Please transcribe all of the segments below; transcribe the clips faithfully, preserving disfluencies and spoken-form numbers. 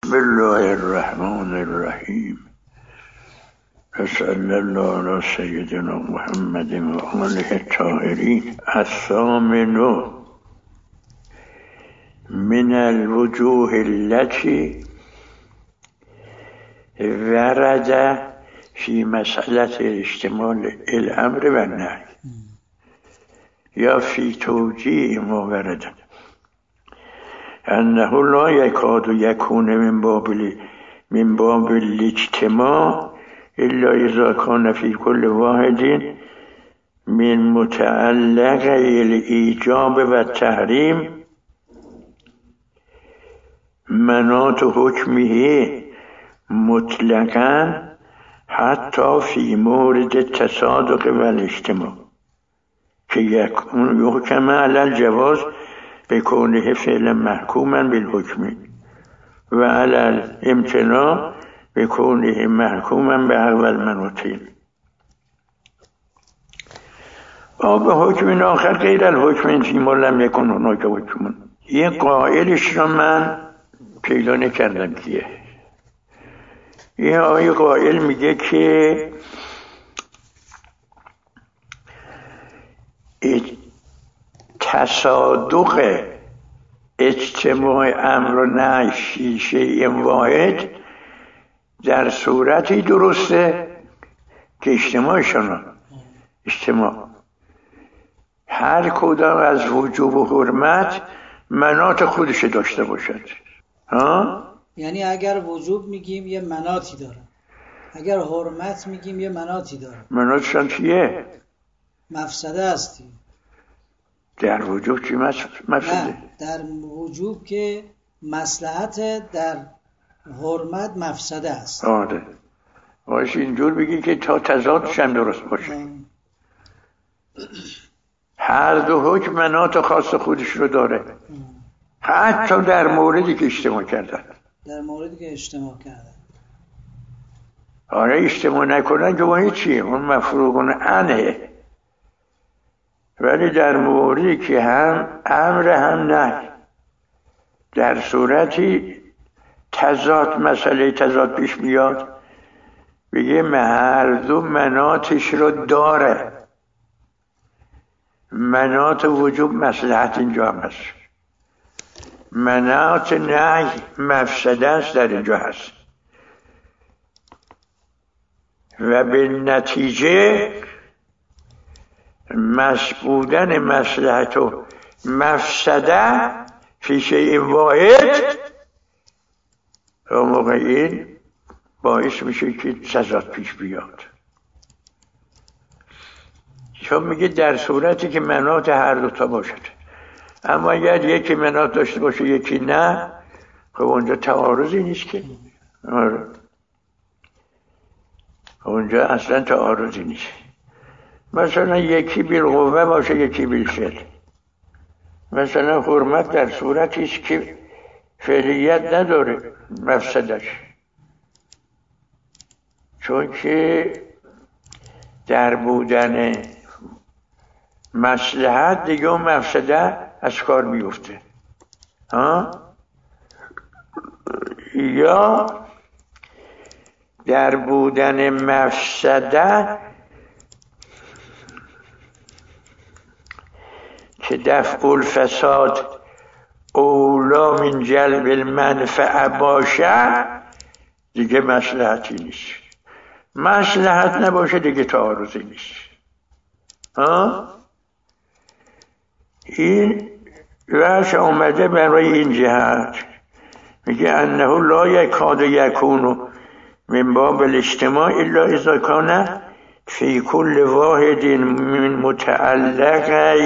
بسم الله الرحمن الرحیم صلی الله علی سیدنا محمد و آله الطاهرین. الثامن من الوجوه التي ورد فی مسئله اشتمال الامر و النهی یا فی توجیه ما ورد انه لا یکاد یکون من باب من باب الاجتماع الا اذا کان فی کل واحد من متعلق الایجاب و تحریم مناط حکمه مطلقا حتی فی مورد تصادق و الاجتماع که یکون یحکم علی الجواز بکونه فعلا محکوما بالحکم و علی الامتناع بکونه محکوما به اول مناطین و به حکم آخر غیر الحکم فیما لم یکن هناک حکم. یه قائلش را من پیدا نکردم کیه. یه آیه قائل میگه که تصادق اجتماع امر و نهی فی شیء واحد در صورتی درسته که اجتماعشان اجتماع هر کدام از وجوب و حرمت مناط خودش داشته باشد. ها؟ یعنی اگر وجوب میگیم یه مناطی داره، اگر حرمت میگیم یه مناطی داره. مناطشان چیه؟ مفسده هستی. در وجوب چی مفسده؟ نه، در وجوب که مصلحت، در حرمت مفسده است. آره باشه اینجور بگی که تا تضادش هم درست باشه. هر دو حکم مناط خاص خودش رو داره. حتی در موردی که اجتماع کردن در موردی که اجتماع کردن آره اجتماع نکنن که اون چیه؟ اون مفروغون عنه. ولی در موردی که هم امر هم نه در صورتی تضاد مسئله تضاد پیش میاد بگه هر دو مناطش رو داره. مناط وجوب مصلحت اینجا هم هست، مناط نهی مفسده است در اینجا هست و به نتیجه مسبودن مصلحت و مفسده فی شیء واحد و موقع این باعث میشه که تضاد پیش بیاد. چون میگه در صورتی که مناط هر دوتا باشد، اما اگر یکی مناط داشته باشه یکی نه، خب اونجا تعارضی نیست که. آره اونجا اصلا تعارضی نیست. مثلا یکی بالقوه باشه یکی بالفعل. مثلا حرمت در صورتی است که فعلیت نداره مفسدش، چون که در بودن مصلحت دیگه اون مفسده از کار میفته. ها؟ یا در بودن مفسده که دفع الفساد اولا من جلب المنفعه باشه دیگه مصلحتی نیست. مصلحت نباشه دیگه تعارضی نیست. ها؟ این وحش اومده برای این جهت میگه انه لا یکاد یکون من باب الاجتماع الا اذا کان فی کل واحد من متعلق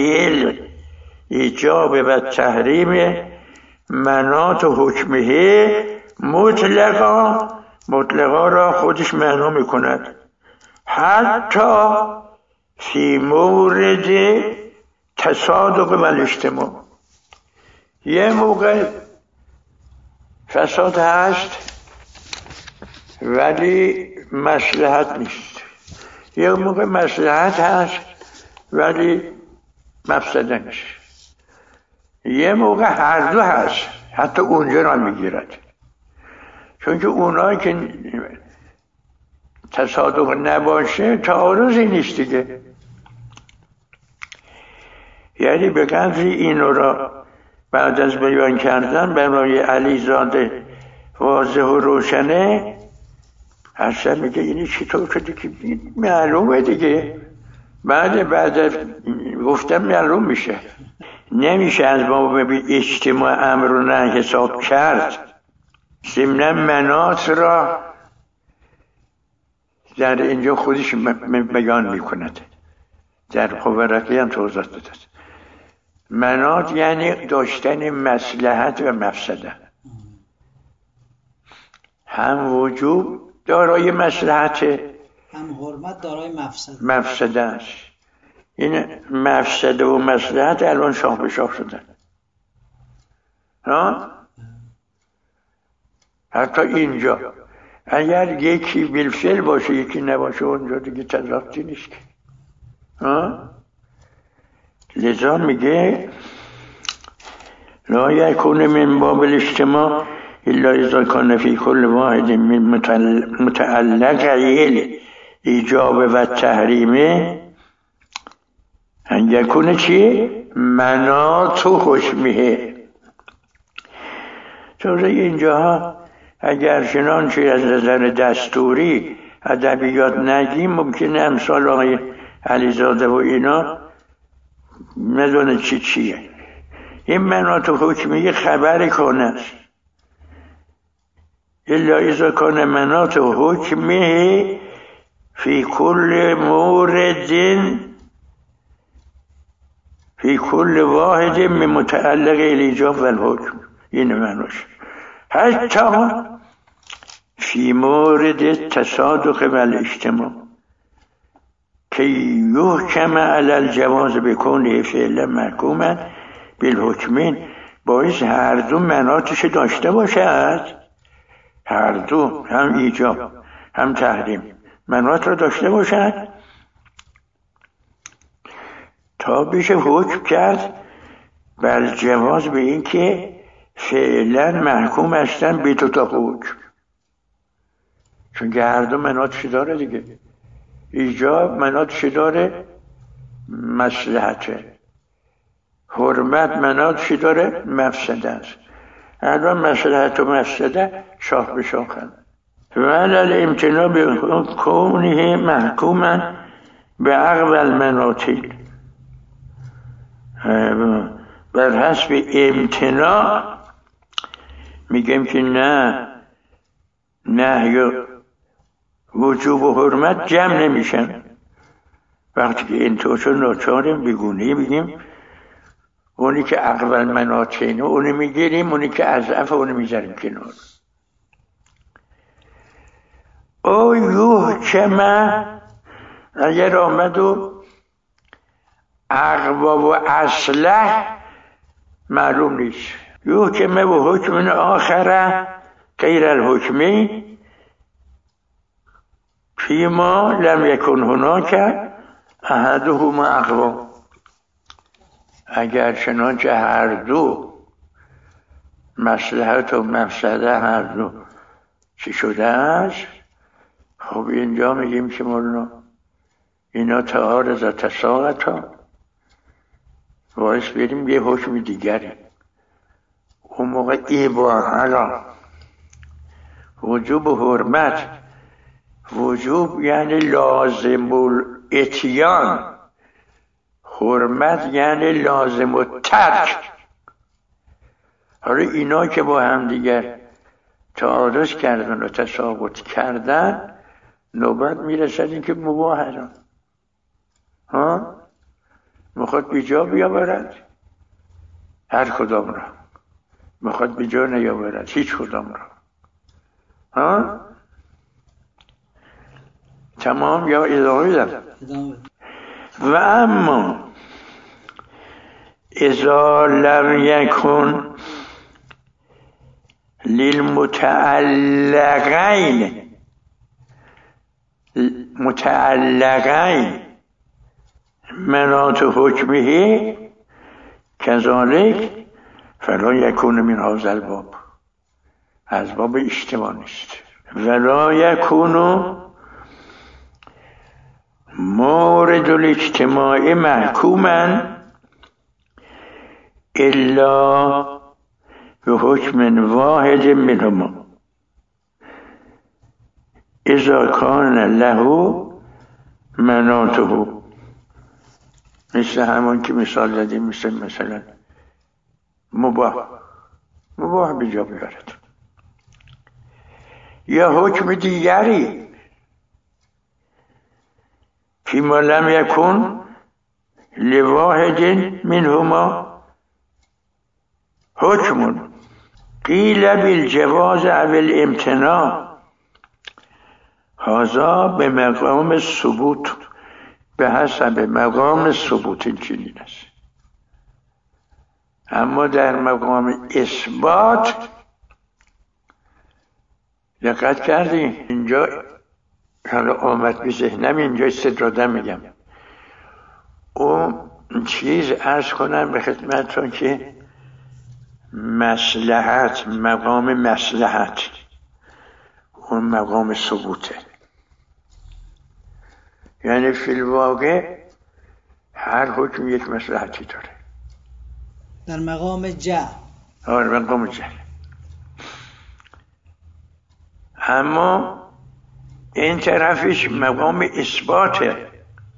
ایجاب و تحریم مناط حکمه مطلقا. مطلقا را خودش معنا میکند حتی فی مورد تصادق و الاجتماع. یه موقع فساد هست ولی مصلحت نیست، یه موقع مصلحت هست ولی مفسده نیست، یه موقع هر دو هست حتی اونجا را میگیرد. چون که اونایی که تصادف نباشه تعارضی نیست دیگه. یعنی به قدری اینو را بعد از بیان کردن برای علیزاده واضح و روشنه، حسن میگه اینی چطور شده که معلومه دیگه. بعد بعد از گفتم معلوم میشه. نمیشه از ما به اجتماع امر و نهی حساب کرد. ضمن مناط را در اینجا خودش بیان میکند، در پاورقی هم توضیح داده. مناط یعنی داشتن مصلحت و مفسده. هم وجوب دارای مصلحت، هم حرمت دارای مفسده مفسده است. این مفسده و مصلحت الان شاه به شاه شدن. ها؟ حتی اینجا اگر یکی بالفعل باشه یکی نباشه اونجا دیگه تضادی نیست. ها؟ لذا میگه لا یکون من باب الاجتماع الا اذا کان فی کل واحد من متعلق ایجاب و تحریمه ان یکون چی؟ مناط و حکمه. چون اینجا اگر چنانچه از نظر دستوری ادبیات نگیم ممکنه امثال آقای علیزاده و اینا ندونه چی چیه. این مناط و حکمیه خبر کنه است. الا اذا کان مناط و حکمیه فی کل مورد فی کل واحد من متعلق الیجاب و الحکم. این مناش حتی فی مورد تصادق و الاجتماع که یحکم علی الجواز بکنه فعلا محکوما بالحکمین، باعث هر دو مناطش داشته باشد، هر دو هم ایجاب هم تحریم مناط را داشته باشد تا بشه حکم کرد بر جواز به این که فعلا محکوم هستن به دو تا حکم. چون که هر دو مناطش داره دیگه. ایجاب مناطش داره مصلحته، حرمت مناطش داره مفسده است. الان مصلحت و مفسده شاخ به شاخن. ولل امتناع به کونه محکوما به عقب المناطیل، بر حسب امتناع میگم که نه نهی وجوب و حرمت جمع نمیشن. وقتی که این توشو ناچاریم بگونه بگیم اونی که عقب المناطیل اونی میگیریم، اونی که اضعف اونی میذاریم کنار. او یحکم اگر آمد و اقوا و اصلح معلوم نیست. یحکم و حکم آخره غیر الحکمی فیما لم یکن هناک احدهما اقوا. اگر چنانچه هر دو مصلحت و مفسده هر دو چی شده است، خب اینجا میگیم که مولانا اینا تعارض و تساقط ها باعث بریم یه حکم دیگری. اون موقع ایباحه را وجوب و حرمت، وجوب یعنی لازم الاتیان، حرمت یعنی لازم الترک. حالا اینا که با هم دیگر تعارض کردن و تساقط کردن نوبت میرسد این که مباح هستن. ها میخواد بیجا بیاورد هر کدام را، میخواد بیجا نیاورد هیچ کدام را. ها تمام یا ادامه بدم. و اما اذا لم یکن للمتعلقین متعلقین مناط حکمه کذالک فلا یکون من هذا الباب. از باب اجتماع نیست. ولا یکونو مورد الاجتماع محکوما الا به حکم واحد منهما اذا کان له مناطه، مثل همون که مثال زدیم، مثل مثلا مباح مباح به جا بیارد. یا حکم دیگری فیما لم یکن لواحد منهما حکم قیل بالجواز او الامتناع هذا به مقام ثبوت، به حسب مقام ثبوت این چنین است. اما در مقام اثبات دقت کردی اینجا حالا آمد به ذهنم، اینجا استدرادا میگم، اون چیز عرض کنم به خدمتتون که مصلحت، مقام مصلحت اون مقام ثبوته، یعنی فی الواقع هر حکم یک مصلحتی داره. در مقام جهل. آره مقام جهل. اما این طرفش مقام اثباته.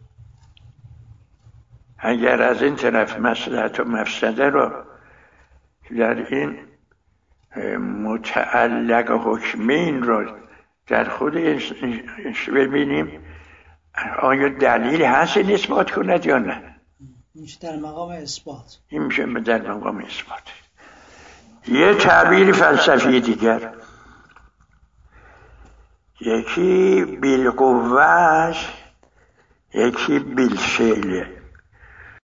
اگر از این طرف مصلحت و مفسده رو در این متعلق حکمین رو در خودش ببینیم، آیا دلیل هست این اثبات کند یا نه؟ میشه در مقام اثبات. این میشه در مقام اثبات. یه تعبیر فلسفی دیگر، یکی بالقوه، یکی بالفعل.